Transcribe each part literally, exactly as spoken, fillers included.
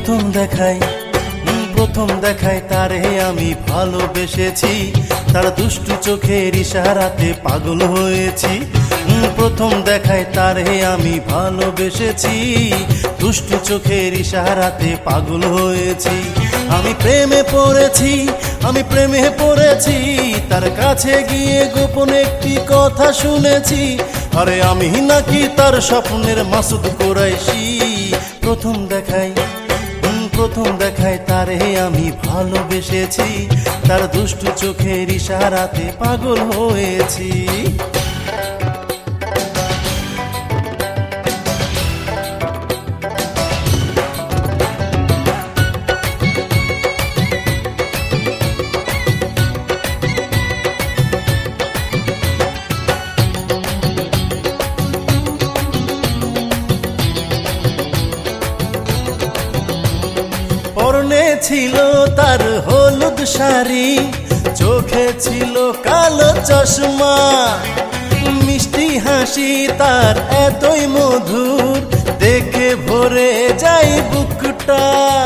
প্রথম দেখায় প্রথম দেখায় তারে আমি ভালোবেসেছি, তার দুষ্টু চোখের ইশারাতে পাগল হয়েছি। প্রথম দেখায় তারে আমি ভালোবেসেছি, দুষ্টু চোখের ইশারাতে পাগল হয়েছি। আমি প্রেমে পড়েছি, আমি প্রেমে পড়েছি, তার কাছে গিয়ে গোপন একটি কথা শুনেছি। আরে আমি নাকি তার স্বপ্নের মাসুদ কুরাইশি। প্রথম দেখায় প্রথম দেখায় তারে আমি ভালোবেসেছি, তার দুষ্টু চোখের ইশারাতে পাগল হয়েছি। পরনে ছিল তার হলুদ শাড়ি, চোখে ছিল কালো চশমা, মিষ্টি হাসি তার এতই মধুর, দেখে ভরে যায় বুকটা।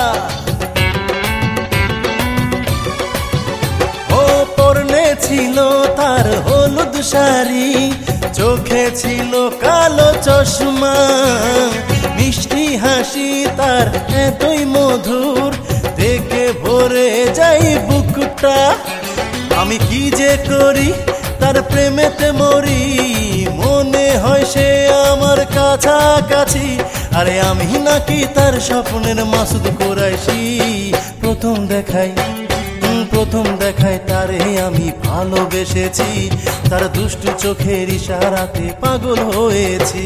ও পরনে ছিল তার হলুদ শাড়ি, চোখে ছিল কালো চশমা, মিষ্টি হাসি তার এতই মধুর, দেখে ভরে যাই বুকটা। আমি কি যে করি তার প্রেমেতে মরি, মনে হয় সে আমার কাছাকাছি। আরে আমি নাকি তার স্বপ্নের মাসুদ কুরাইশি। প্রথম দেখায় প্রথম দেখায় তারে আমি ভালোবেসেছি, তার দুষ্টু চোখের ইশারাতে পাগল হয়েছি।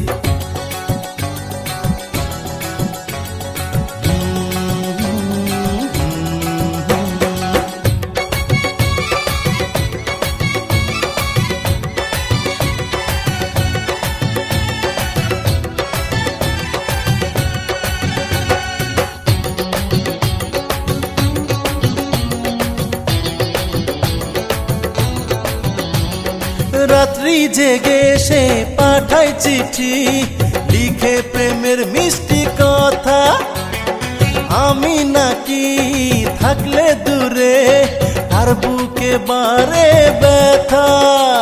রাত্রি জেগে সে পাঠায় চিঠি, লিখে প্রেমের মিষ্টি কথা। আমি নাকি থাকলে দূরে আর বুকে বারে ব্যথা।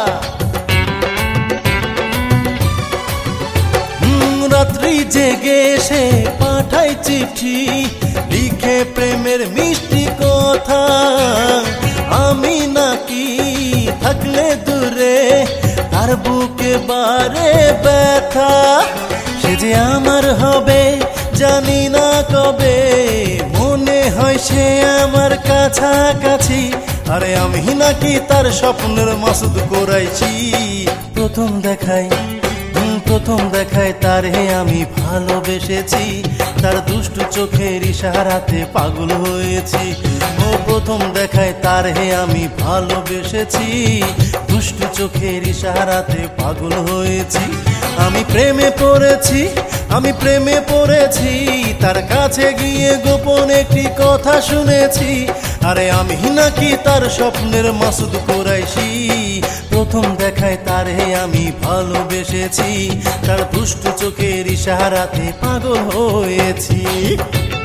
রাত্রি জেগে সে পাঠায় চিঠি, লিখে প্রেমের মিষ্টি কথা। আমি নাকি থাকলে দূরে তার বুকে বারে ব্যথা। সে যে আমার হবে জানি না কবে, মনে হয় সে আমার কাছাকাছি। আরে আমি নাকি তার স্বপ্নের মাসুদ কুরাইশি। প্রথম দেখায় প্রথম দেখায় তারে আমি ভালোবেসেছি, তার দুষ্টু চোখের ইশারাতে পাগল হয়েছি। ও প্রথম দেখায় তারে আমি ভালোবেসেছি, দুষ্টু চোখের ইশারাতে পাগল হয়েছি। আমি প্রেমে পড়েছি, আমি প্রেমে পড়েছি, তার কাছে গিয়ে গোপন একটি কথা শুনেছি। আরে আমি নাকি তার স্বপ্নের মাসুদ কুরাইশি। প্রথম দেখায় তারে আমি ভালোবেসেছি, তার দুষ্টু চোখের ইশারাতে পাগল হয়েছি।